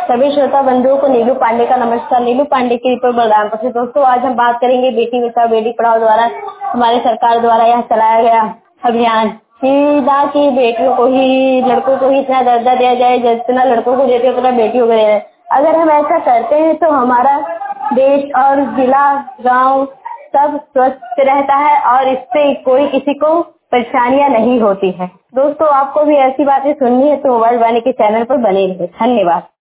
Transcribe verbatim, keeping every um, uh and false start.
सभी श्रोता बंधुओं को नीलू पांडे का नमस्कार। नीलू पांडे की रिपोर्ट बलरामपुर से। दोस्तों, आज हम बात करेंगे बेटी बचाओ बेटी पढ़ाओ द्वारा हमारी सरकार द्वारा यह चलाया गया अभियान सीधा की बेटियों को ही, लड़कों को ही इतना दर्जा दिया जाए जितना लड़कों को देते उतना बेटियों को दे रहे। अगर हम ऐसा करते हैं तो हमारा देश और जिला गांव सब स्वस्थ रहता है और इससे कोई किसी को परेशानियां नहीं होती है। दोस्तों, आपको भी ऐसी बातें सुननी है तो मोबाइल वाणी के चैनल पर बने रहिए। धन्यवाद।